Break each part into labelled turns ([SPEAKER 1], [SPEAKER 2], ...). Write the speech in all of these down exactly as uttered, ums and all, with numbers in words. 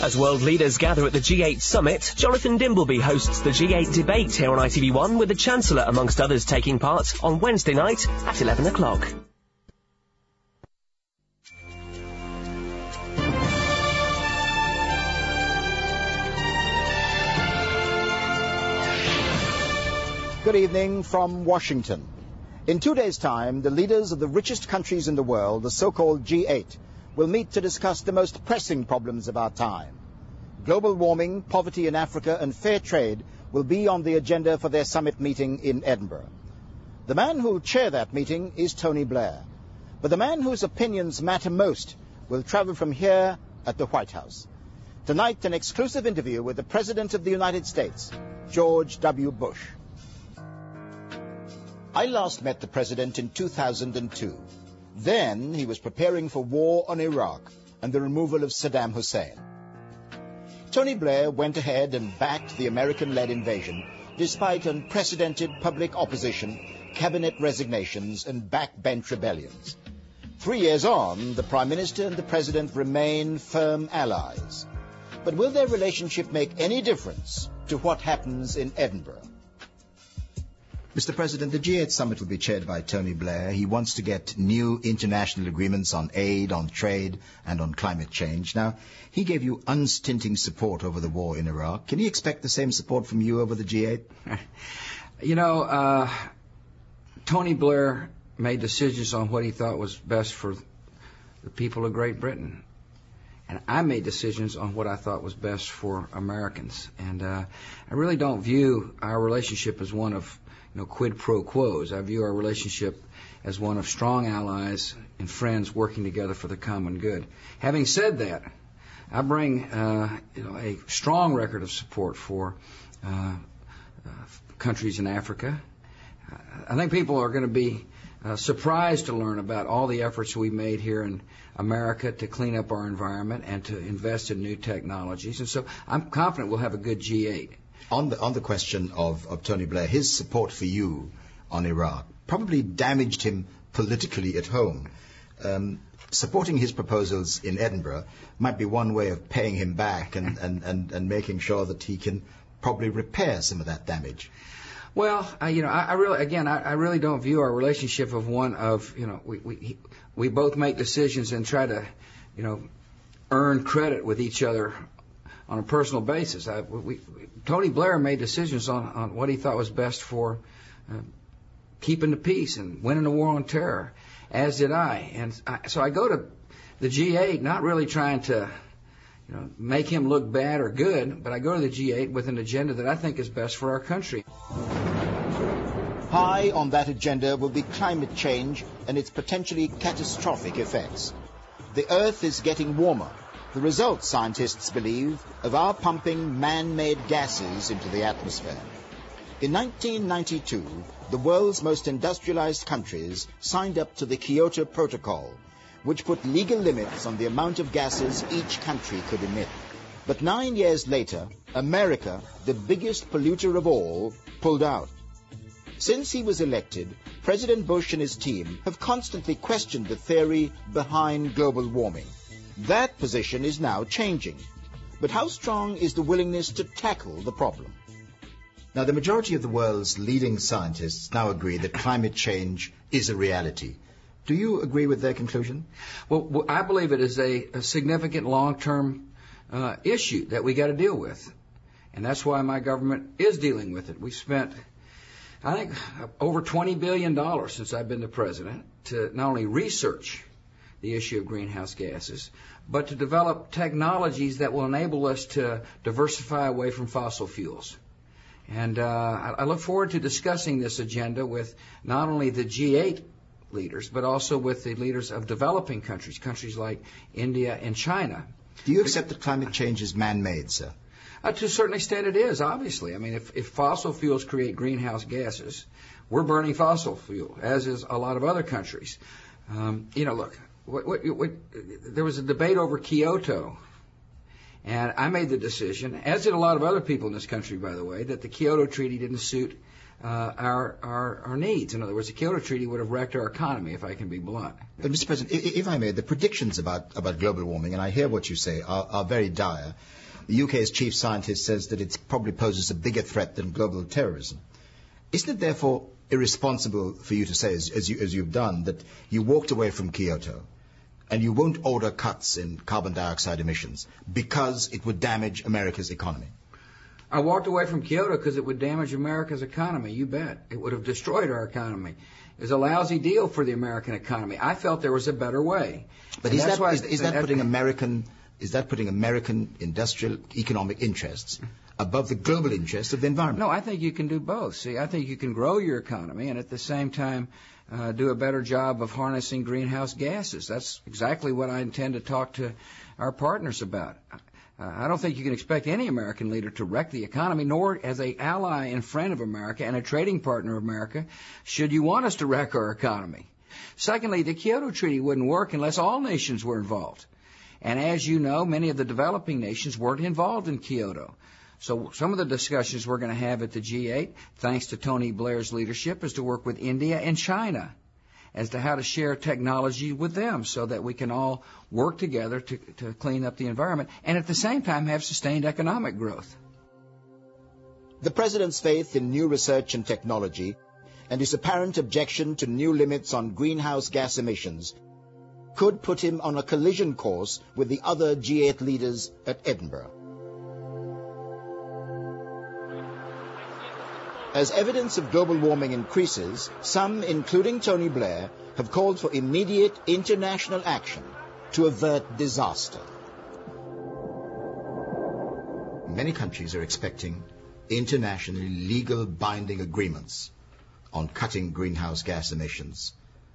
[SPEAKER 1] As world leaders gather at the G eight summit, Jonathan Dimbleby hosts the G eight debate here on I T V one with the Chancellor, amongst others, taking part on Wednesday night at eleven o'clock.
[SPEAKER 2] Good evening from Washington. In two days' time, the leaders of the richest countries in the world, the so-called G eight, will meet to discuss the most pressing problems of our time. Global warming, poverty in Africa, and fair trade will be on the agenda for their summit meeting in Edinburgh. The man who will chair that meeting is Tony Blair. But the man whose opinions matter most will travel from here at the White House. Tonight, an exclusive interview with the President of the United States, George W. Bush. I last met the President in two thousand two. Then he was preparing for war on Iraq and the removal of Saddam Hussein. Tony Blair went ahead and backed the American-led invasion despite unprecedented public opposition, cabinet resignations and backbench rebellions. Three years on, the Prime Minister and the President remain firm allies. But will their relationship make any difference to what happens in Edinburgh? Mister President, the G eight summit will be chaired by Tony Blair. He wants to get new international agreements on aid, on trade, and on climate change. Now, he gave you unstinting support over the war in Iraq. Can he expect the same support from you over the G eight?
[SPEAKER 3] You know, uh, Tony Blair made decisions on what he thought was best for the people of Great Britain. And I made decisions on what I thought was best for Americans. And uh, I really don't view our relationship as one of you know, quid pro quos. I view our relationship as one of strong allies and friends working together for the common good. Having said that, I bring uh, you know, a strong record of support for uh, uh, countries in Africa. Uh, I think people are going to be uh, surprised to learn about all the efforts we made here in America to clean up our environment and to invest in new technologies. And so I'm confident we'll have a good G eight.
[SPEAKER 2] On the on the question of, of Tony Blair, his support for you on Iraq probably damaged him politically at home. Um, supporting his proposals in Edinburgh might be one way of paying him back and, and, and, and making sure that he can probably repair some of that damage.
[SPEAKER 3] Well, I, you know, I, I really, again, I, I really don't view our relationship of one of, you know, we, we we both make decisions and try to, you know, earn credit with each other on a personal basis. I, we, we, Tony Blair made decisions on, on what he thought was best for uh, keeping the peace and winning the war on terror, as did I. And I, so I go to the G eight not really trying to, you know, make him look bad or good, but I go to the G eight with an agenda that I think is best for our country.
[SPEAKER 2] High on that agenda will be climate change and its potentially catastrophic effects. The Earth is getting warmer. The result, scientists believe, of our pumping man-made gases into the atmosphere. In nineteen ninety-two, the world's most industrialized countries signed up to the Kyoto Protocol, which put legal limits on the amount of gases each country could emit. But nine years later, America, the biggest polluter of all, pulled out. Since he was elected, President Bush and his team have constantly questioned the theory behind global warming. That position is now changing. But how strong is the willingness to tackle the problem? Now, the majority of the world's leading scientists now agree that climate change is a reality. Do you agree with their conclusion?
[SPEAKER 3] Well, I believe it is a, a significant long-term uh, issue that we got to deal with. And that's why my government is dealing with it. We've spent, I think, over twenty billion dollars since I've been the president to not only research the issue of greenhouse gases, but to develop technologies that will enable us to diversify away from fossil fuels. And uh, I look forward to discussing this agenda with not only the G eight leaders, but also with the leaders of developing countries, countries like India and China.
[SPEAKER 2] Do you accept that climate change is man-made, sir?
[SPEAKER 3] Uh, to a certain extent it is, obviously. I mean, if, if fossil fuels create greenhouse gases, we're burning fossil fuel, as is a lot of other countries. Um, you know, look, what, what, what, there was a debate over Kyoto, and I made the decision, as did a lot of other people in this country, by the way, that the Kyoto Treaty didn't suit uh, our, our our needs. In other words, the Kyoto Treaty would have wrecked our economy, if I can be blunt.
[SPEAKER 2] But, Mister President, if I may, the predictions about, about global warming, and I hear what you say, are, are very dire. The U K's chief scientist says that it probably poses a bigger threat than global terrorism. Isn't it therefore irresponsible for you to say, as, as, you, as you've done, that you walked away from Kyoto and you won't order cuts in carbon dioxide emissions because it would damage America's economy?
[SPEAKER 3] I walked away from Kyoto because it would damage America's economy. You bet. It would have destroyed our economy. It was a lousy deal for the American economy. I felt there was a better way.
[SPEAKER 2] But
[SPEAKER 3] And
[SPEAKER 2] is
[SPEAKER 3] that's
[SPEAKER 2] that,
[SPEAKER 3] why-
[SPEAKER 2] is, is that
[SPEAKER 3] that-
[SPEAKER 2] putting American is that putting American industrial economic interests above the global interests of the environment?
[SPEAKER 3] No, I think you can do both. See, I think you can grow your economy and at the same time uh, do a better job of harnessing greenhouse gases. That's exactly what I intend to talk to our partners about. Uh, I don't think you can expect any American leader to wreck the economy, nor as an ally and friend of America and a trading partner of America should you want us to wreck our economy. Secondly, the Kyoto Treaty wouldn't work unless all nations were involved. And as you know, many of the developing nations weren't involved in Kyoto. So some of the discussions we're going to have at the G eight, thanks to Tony Blair's leadership, is to work with India and China as to how to share technology with them so that we can all work together to, to clean up the environment and at the same time have sustained economic growth.
[SPEAKER 2] The President's faith in new research and technology and his apparent objection to new limits on greenhouse gas emissions could put him on a collision course with the other G eight leaders at Edinburgh. As evidence of global warming increases, some, including Tony Blair, have called for immediate international action to avert disaster. Many countries are expecting internationally legal binding agreements on cutting greenhouse gas emissions.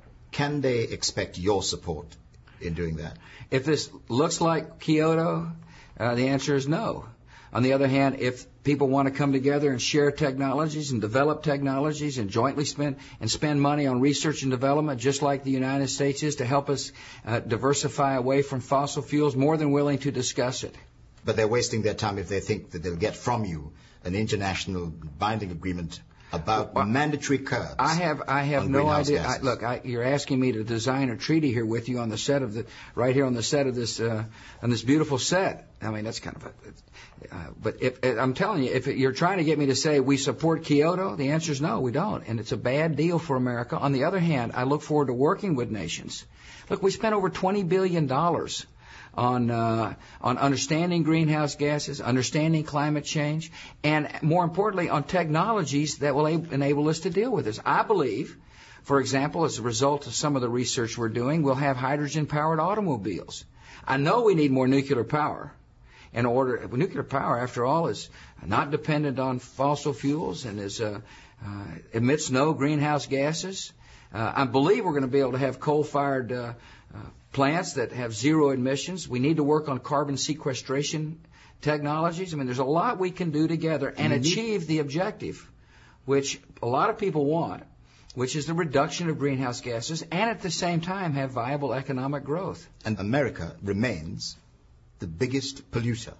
[SPEAKER 2] Can they expect your support in doing that?
[SPEAKER 3] If this looks like Kyoto, uh, the answer is no. On the other hand, if people want to come together and share technologies and develop technologies and jointly spend and spend money on research and development, just like the United States is, to help us uh, diversify away from fossil fuels, more than willing to discuss it.
[SPEAKER 2] But they're wasting their time if they think that they'll get from you an international binding agreement about well, mandatory curbs.
[SPEAKER 3] I have, I have no idea. I, look, I, you're asking me to design a treaty here with you on the set of the, right here on the set of this, uh, on this beautiful set. I mean, that's kind of a. Uh, but if, I'm telling you, if you're trying to get me to say we support Kyoto, the answer is no, we don't, and it's a bad deal for America. On the other hand, I look forward to working with nations. Look, we spent over twenty billion dollars on uh, on understanding greenhouse gases, understanding climate change, and more importantly, on technologies that will ab- enable us to deal with this. I believe, for example, as a result of some of the research we're doing, we'll have hydrogen-powered automobiles. I know we need more nuclear power. In order, nuclear power, after all, is not dependent on fossil fuels and is uh, uh, emits no greenhouse gases. Uh, I believe we're going to be able to have coal-fired uh, uh, plants that have zero emissions. We need to work on carbon sequestration technologies. I mean, there's a lot we can do together and mm-hmm. achieve the objective, which a lot of people want, which is the reduction of greenhouse gases, and at the same time have viable economic growth.
[SPEAKER 2] And America remains the biggest polluter.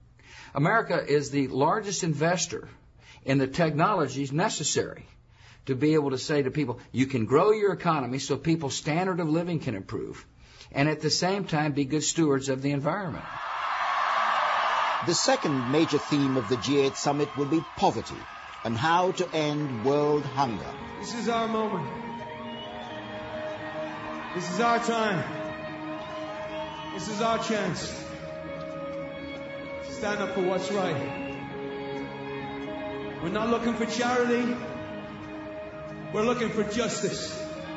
[SPEAKER 3] America is the largest investor in the technologies necessary to be able to say to people, you can grow your economy so people's standard of living can improve, and at the same time be good stewards of the environment.
[SPEAKER 2] The second major theme of the G eight summit will be poverty and how to end world hunger.
[SPEAKER 4] This is our moment. This is our time. This is our chance. Stand up for what's right. We're not looking for charity. We're looking for justice.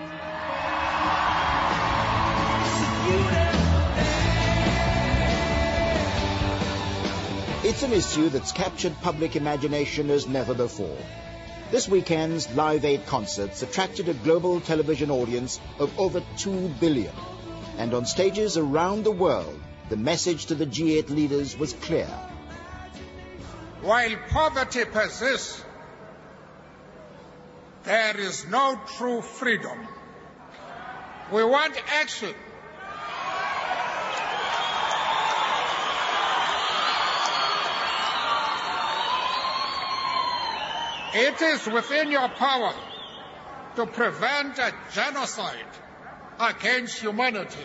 [SPEAKER 2] It's an issue that's captured public imagination as never before. This weekend's Live Aid concerts attracted a global television audience of over two billion. And on stages around the world, the message to the G eight leaders was clear.
[SPEAKER 5] While poverty persists, there is no true freedom. We want action. It is within your power to prevent a genocide against humanity.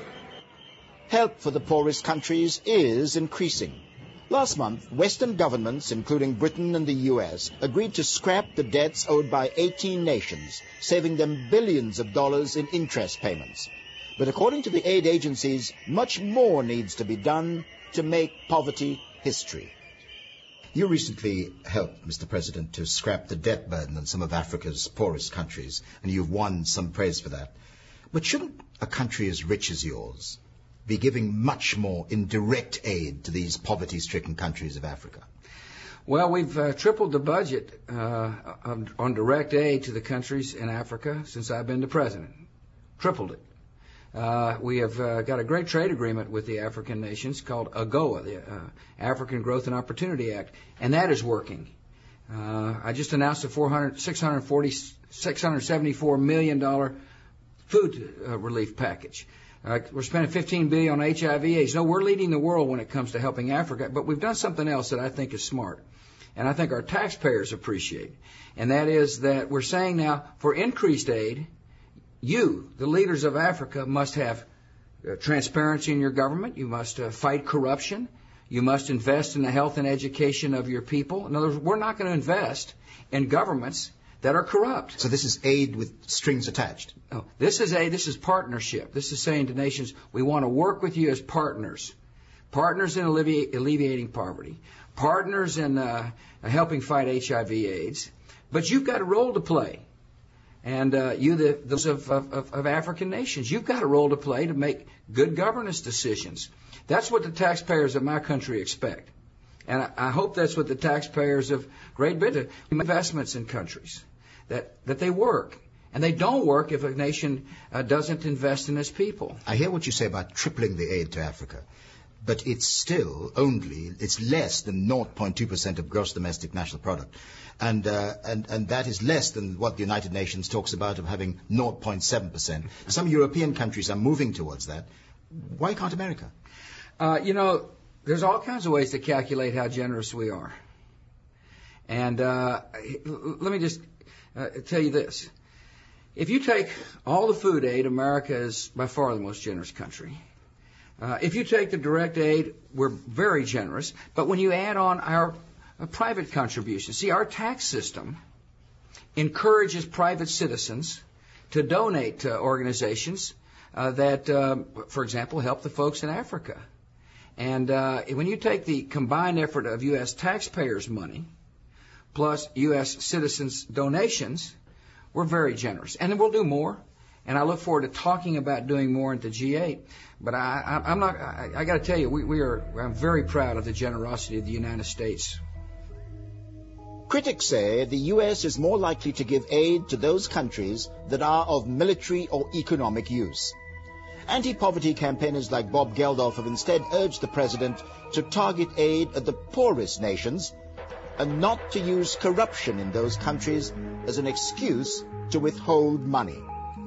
[SPEAKER 2] Help for the poorest countries is increasing. Last month, Western governments, including Britain and the U S, agreed to scrap the debts owed by eighteen nations, saving them billions of dollars in interest payments. But according to the aid agencies, much more needs to be done to make poverty history.
[SPEAKER 6] You recently helped, Mister President, to scrap the debt burden on some of Africa's poorest countries, and you've won some praise for that. But shouldn't a country as rich as yours be giving much more in direct aid to these poverty-stricken countries of Africa?
[SPEAKER 3] Well, we've uh, tripled the budget uh, on, on direct aid to the countries in Africa since I've been the president. Tripled it. Uh, we have uh, got a great trade agreement with the African nations called AGOA, the uh, African Growth and Opportunity Act, and that is working. Uh, I just announced a four hundred, six hundred forty, six hundred seventy-four million dollars food uh, relief package. Uh, we're spending fifteen billion dollars on H I V AIDS. No, we're leading the world when it comes to helping Africa, but we've done something else that I think is smart, and I think our taxpayers appreciate, and that is that we're saying now for increased aid, you, the leaders of Africa, must have uh, transparency in your government. You must uh, fight corruption. You must invest in the health and education of your people. In other words, we're not going to invest in governments that are corrupt.
[SPEAKER 6] So this is aid with strings attached?
[SPEAKER 3] No, this is aid. This is partnership. This is saying to nations, we want to work with you as partners. Partners in allevi- alleviating poverty. Partners in uh, helping fight H I V AIDS. But you've got a role to play. And uh, you, the, those of, of, of African nations, you've got a role to play to make good governance decisions. That's what the taxpayers of my country expect. And I, I hope that's what the taxpayers of Great Britain, investments in countries, that, that they work. And they don't work if a nation uh, doesn't invest in its people.
[SPEAKER 6] I hear what you say about tripling the aid to Africa. But it's still only, it's less than zero point two percent of gross domestic national product. And, uh, and, and that is less than what the United Nations talks about of having zero point seven percent. Some European countries are moving towards that. Why can't America?
[SPEAKER 3] Uh, you know, there's all kinds of ways to calculate how generous we are. And uh, let me just uh, tell you this. If you take all the food aid, America is by far the most generous country. Uh, if you take the direct aid, we're very generous. But when you add on our uh, private contributions, see, our tax system encourages private citizens to donate to organizations uh, that, uh, for example, help the folks in Africa. And uh, when you take the combined effort of U S taxpayers' money plus U S citizens' donations, we're very generous. And then we'll do more. And I look forward to talking about doing more at the G eight. But I, I, I'm not. I, I got to tell you, we, we are. I'm very proud of the generosity of the United States.
[SPEAKER 2] Critics say the U S is more likely to give aid to those countries that are of military or economic use. Anti-poverty campaigners like Bob Geldof have instead urged the president to target aid at the poorest nations and not to use corruption in those countries as an excuse to withhold money.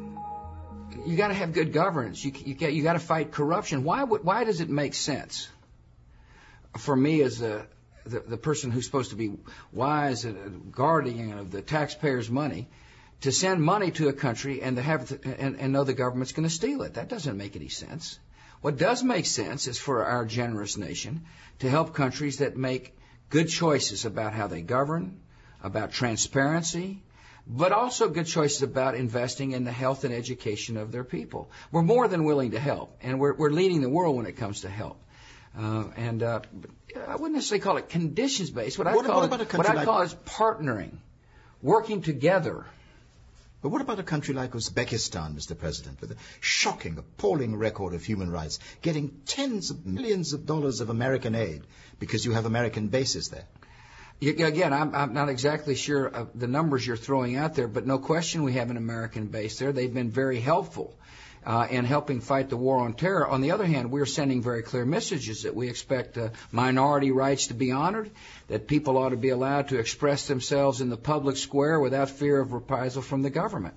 [SPEAKER 3] You got to have good governance. You you got you got to fight corruption. Why would, why does it make sense for me as a the, the person who's supposed to be wise and a guardian of the taxpayers' money to send money to a country and to have to, and, and know the government's going to steal it? That doesn't make any sense. What does make sense is for our generous nation to help countries that make good choices about how they govern, about transparency, but also good choices about investing in the health and education of their people. We're more than willing to help, and we're, we're leading the world when it comes to help. Uh, and uh, I wouldn't necessarily call it conditions-based. What I
[SPEAKER 6] what,
[SPEAKER 3] call,
[SPEAKER 6] what
[SPEAKER 3] it, what I like, call is partnering, working together.
[SPEAKER 6] But what about a country like Uzbekistan, Mister President, with a shocking, appalling record of human rights, getting tens of millions of dollars of American aid because you have American bases there?
[SPEAKER 3] Again, I'm, I'm not exactly sure of the numbers you're throwing out there, but no question we have an American base there. They've been very helpful uh, in helping fight the war on terror. On the other hand, we're sending very clear messages that we expect uh, minority rights to be honored, that people ought to be allowed to express themselves in the public square without fear of reprisal from the government.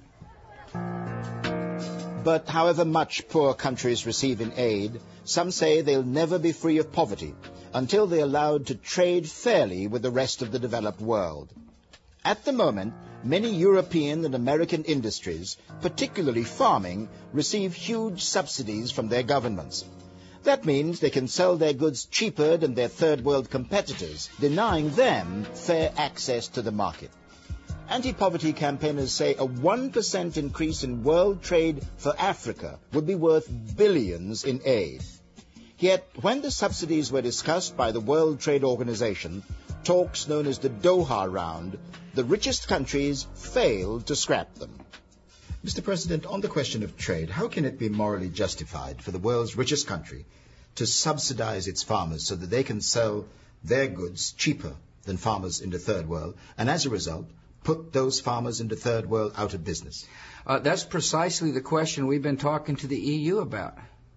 [SPEAKER 2] But however much poor countries receive in aid, some say they'll never be free of poverty until they're allowed to trade fairly with the rest of the developed world. At the moment, many European and American industries, particularly farming, receive huge subsidies from their governments. That means they can sell their goods cheaper than their third world competitors, denying them fair access to the market. Anti-poverty campaigners say a one percent increase in world trade for Africa would be worth billions in aid. Yet, when the subsidies were discussed by the World Trade Organization, talks known as the Doha Round, the richest countries failed to scrap them.
[SPEAKER 6] Mister President, on the question of trade, how can it be morally justified for the world's richest country to subsidize its farmers so that they can sell their goods cheaper than farmers in the third world, and as a result, put those farmers in the third world out of business?
[SPEAKER 3] Uh, that's precisely the question we've been talking to the E U about.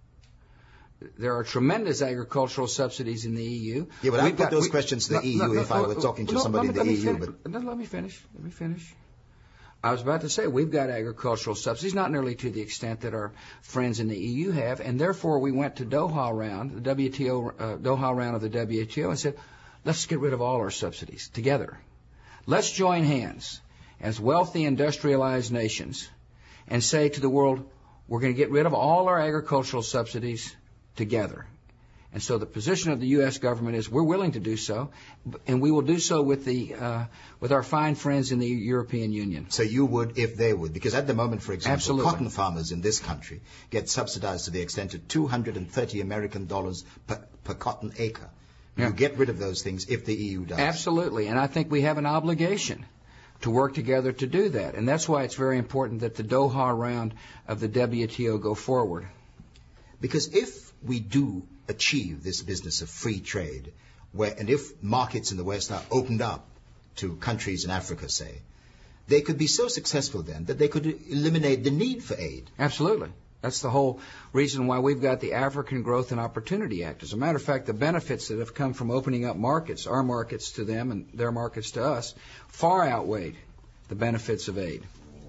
[SPEAKER 3] There are tremendous agricultural subsidies in the E U.
[SPEAKER 6] Yeah, but I'd put
[SPEAKER 3] got,
[SPEAKER 6] those
[SPEAKER 3] we,
[SPEAKER 6] questions to the
[SPEAKER 3] no,
[SPEAKER 6] E U
[SPEAKER 3] no, no,
[SPEAKER 6] if I were talking to
[SPEAKER 3] no,
[SPEAKER 6] somebody in the E U.
[SPEAKER 3] Fin-
[SPEAKER 6] but
[SPEAKER 3] no, let me finish. Let me finish. I was about to say, we've got agricultural subsidies, not nearly to the extent that our friends in the E U have, and therefore we went to Doha round, the W T O, uh, Doha round of the W T O, and said, let's get rid of all our subsidies together. Let's join hands as wealthy industrialized nations and say to the world, we're going to get rid of all our agricultural subsidies together. And so the position of the U S government is we're willing to do so, and we will do so with the uh, with our fine friends in the European Union.
[SPEAKER 6] So you would if they would, because at the moment, for example,
[SPEAKER 3] Absolutely.
[SPEAKER 6] cotton farmers in this country get subsidized to the extent of two hundred thirty American dollars per, per cotton acre.
[SPEAKER 3] Yeah.
[SPEAKER 6] You get rid of those things if the E U does.
[SPEAKER 3] Absolutely, and I think we have an obligation to work together to do that, and that's why it's very important that the Doha round of the W T O go forward.
[SPEAKER 6] Because if we do achieve this business of free trade, where, and if markets in the West are opened up to countries in Africa, say, they could be so successful then that they could eliminate the need for aid.
[SPEAKER 3] Absolutely. That's the whole reason why we've got the African Growth and Opportunity Act. As a matter of fact, the benefits that have come from opening up markets, our markets to them and their markets to us, far outweighed the benefits of aid.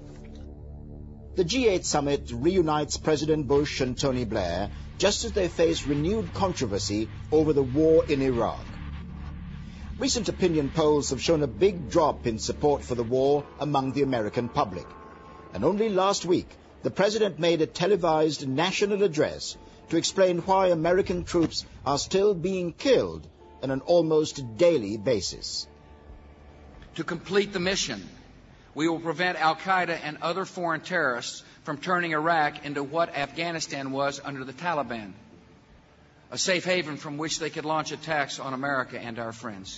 [SPEAKER 2] The G eight summit reunites President Bush and Tony Blair just as they face renewed controversy over the war in Iraq. Recent opinion polls have shown a big drop in support for the war among the American public. And only last week, the president made a televised national address to explain why American troops are still being killed on an almost daily basis.
[SPEAKER 3] To complete the mission, we will prevent al-Qaeda and other foreign terrorists from turning Iraq into what Afghanistan was under the Taliban, a safe haven from which they could launch attacks on America and our friends.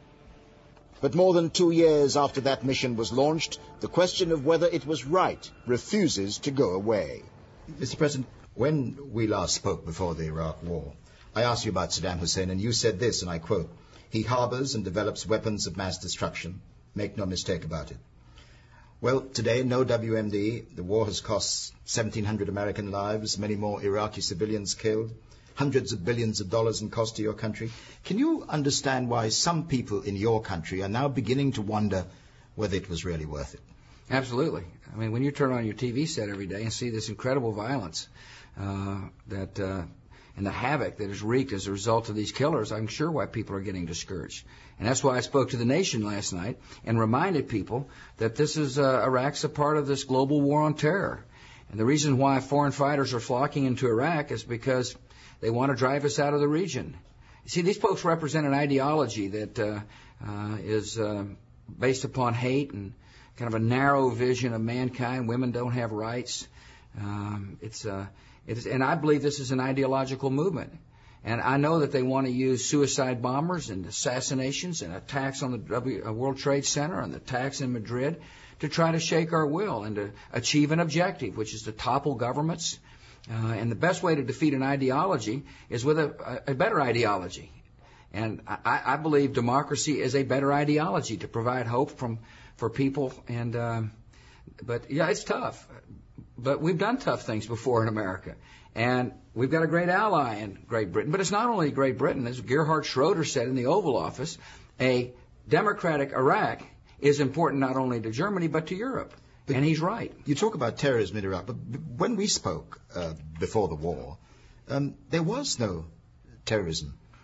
[SPEAKER 2] But more than two years after that mission was launched, the question of whether it was right refuses to go away.
[SPEAKER 6] Mister President, when we last spoke before the Iraq War, I asked you about Saddam Hussein, and you said this, and I quote, "He harbors and develops weapons of mass destruction. Make no mistake about it." Well, today, no W M D. The war has cost seventeen hundred American lives, many more Iraqi civilians killed, hundreds of billions of dollars in cost to your country. Can you understand why some people in your country are now beginning to wonder whether it was really worth it?
[SPEAKER 3] Absolutely. I mean, when you turn on your T V set every day and see this incredible violence uh, that uh, and the havoc that is wreaked as a result of these killers, I'm sure why people are getting discouraged. And that's why I spoke to the nation last night and reminded people that this is uh, Iraq's a part of this global war on terror. And the reason why foreign fighters are flocking into Iraq is because they want to drive us out of the region. You see, these folks represent an ideology that uh, uh, is uh, based upon hate and kind of a narrow vision of mankind. Women don't have rights. Um, it's uh, it is, and I believe this is an ideological movement. And I know that they want to use suicide bombers and assassinations and attacks on the w, uh, World Trade Center and the attacks in Madrid to try to shake our will and to achieve an objective, which is to topple governments. Uh, and the best way to defeat an ideology is with a, a better ideology. And I, I believe democracy is a better ideology to provide hope from for people. And um, but yeah, it's tough. But we've done tough things before in America. And we've got a great ally in Great Britain. But it's not only Great Britain. As Gerhard Schroeder said in the Oval Office, a democratic Iraq is important not only to Germany but to Europe. But and he's right.
[SPEAKER 6] You talk about terrorism in Iraq, but when we spoke uh, before the war, um, there was no terrorism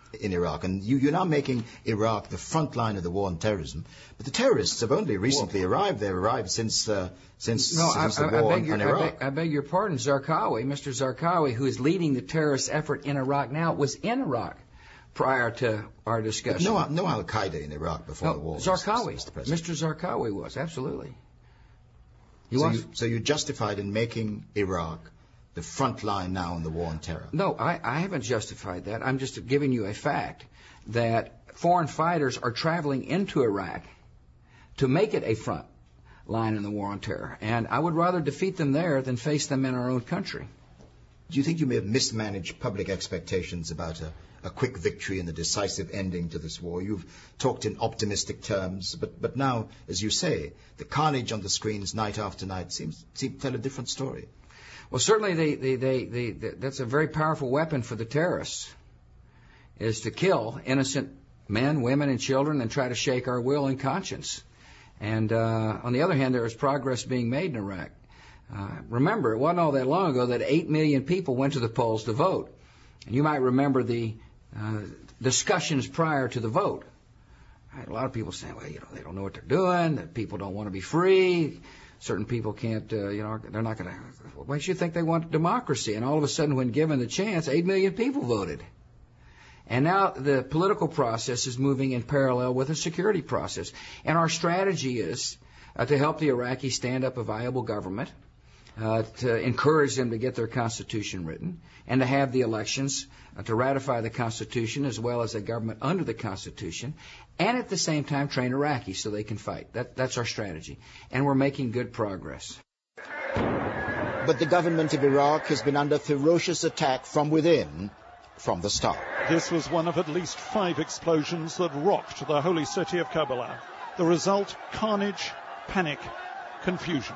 [SPEAKER 6] in Iraq, and you, you're now making Iraq the front line of the war on terrorism. But the terrorists have only recently well, arrived. They've arrived since uh, since,
[SPEAKER 3] no,
[SPEAKER 6] since
[SPEAKER 3] I,
[SPEAKER 6] the
[SPEAKER 3] I,
[SPEAKER 6] war
[SPEAKER 3] I beg
[SPEAKER 6] on,
[SPEAKER 3] your,
[SPEAKER 6] on Iraq.
[SPEAKER 3] I beg, I beg your pardon, Zarqawi, Mister Zarqawi, who is leading the terrorist effort in Iraq now, was in Iraq prior to our discussion.
[SPEAKER 6] But no, no Al Qaeda in Iraq before
[SPEAKER 3] no,
[SPEAKER 6] the war.
[SPEAKER 3] Zarqawi,
[SPEAKER 6] Mister President.
[SPEAKER 3] Mister Zarqawi was absolutely. He
[SPEAKER 6] so,
[SPEAKER 3] was.
[SPEAKER 6] you, so you're justified in making Iraq the front line now in the war on terror?
[SPEAKER 3] No, I, I haven't justified that. I'm just giving you a fact that foreign fighters are traveling into Iraq to make it a front line in the war on terror. And I would rather defeat them there than face them in our own country.
[SPEAKER 6] Do you think you may have mismanaged public expectations about a, a quick victory and a decisive ending to this war? You've talked in optimistic terms, but, but now, as you say, the carnage on the screens night after night seems, seems to tell a different story.
[SPEAKER 3] Well, certainly they, they, they, they, they, that's a very powerful weapon for the terrorists, is to kill innocent men, women, and children and try to shake our will and conscience. And uh, on the other hand, there is progress being made in Iraq. Uh, remember, it wasn't all that long ago that eight million people went to the polls to vote. And you might remember the uh, discussions prior to the vote. A lot of people saying, well, you know, they don't know what they're doing, that people don't want to be free, certain people can't, uh, you know, they're not going to, why do you think they want democracy? And all of a sudden, when given the chance, eight million people voted. And now the political process is moving in parallel with the security process. And our strategy is uh, to help the Iraqis stand up a viable government, uh, to encourage them to get their constitution written, and to have the elections uh, to ratify the Constitution as well as a government under the Constitution, and at the same time train Iraqis so they can fight. That, that's our strategy. And we're making good progress.
[SPEAKER 2] But the government of Iraq has been under ferocious attack from within from the start.
[SPEAKER 7] This was one of at least five explosions that rocked the holy city of Karbala. The result, carnage, panic, confusion.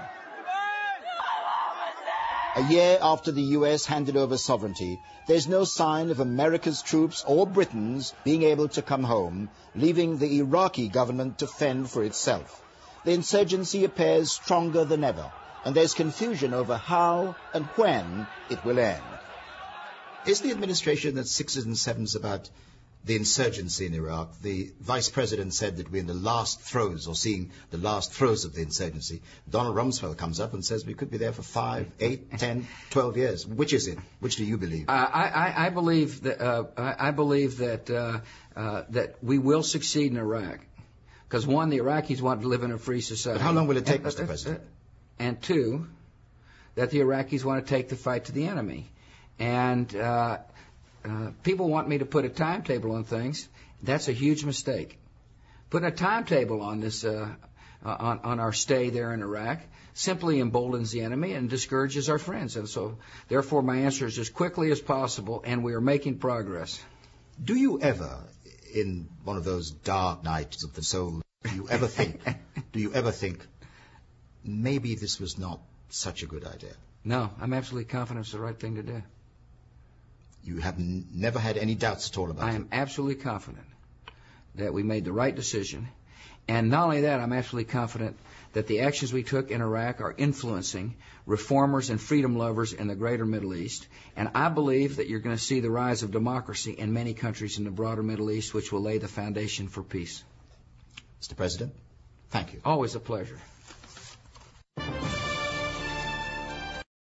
[SPEAKER 2] A year after the U S handed over sovereignty, there's no sign of America's troops or Britain's being able to come home, leaving the Iraqi government to fend for itself. The insurgency appears stronger than ever, and there's confusion over how and when it will end.
[SPEAKER 6] Is the administration at sixes and sevens about the insurgency in Iraq? The vice president said that we're in the last throes, or seeing the last throes of the insurgency. Donald Rumsfeld comes up and says we could be there for five, eight, ten, twelve years. Which is it? Which do you believe?
[SPEAKER 3] Uh, I, I, I believe that uh, I, I believe that uh, uh, that we will succeed in Iraq, because one, the Iraqis want to live in a free society.
[SPEAKER 6] But how long will it take,
[SPEAKER 3] and,
[SPEAKER 6] Mister
[SPEAKER 3] uh,
[SPEAKER 6] President?
[SPEAKER 3] And two, that the Iraqis want to take the fight to the enemy. And uh, uh, people want me to put a timetable on things. That's a huge mistake. Putting a timetable on this, uh, uh, on, on our stay there in Iraq, simply emboldens the enemy and discourages our friends. And so, therefore, my answer is as quickly as possible, and we are making progress.
[SPEAKER 6] Do you ever, in one of those dark nights of the soul, do you ever think, do you ever think, maybe this was not such a good idea?
[SPEAKER 3] No, I'm absolutely confident it's the right thing to do.
[SPEAKER 6] You have n- never had any doubts at all about it?
[SPEAKER 3] I am absolutely confident that we made the right decision. And not only that, I'm absolutely confident that the actions we took in Iraq are influencing reformers and freedom lovers in the greater Middle East. And I believe that you're going to see the rise of democracy in many countries in the broader Middle East, which will lay the foundation for peace.
[SPEAKER 6] Mister President, thank you.
[SPEAKER 3] Always a pleasure.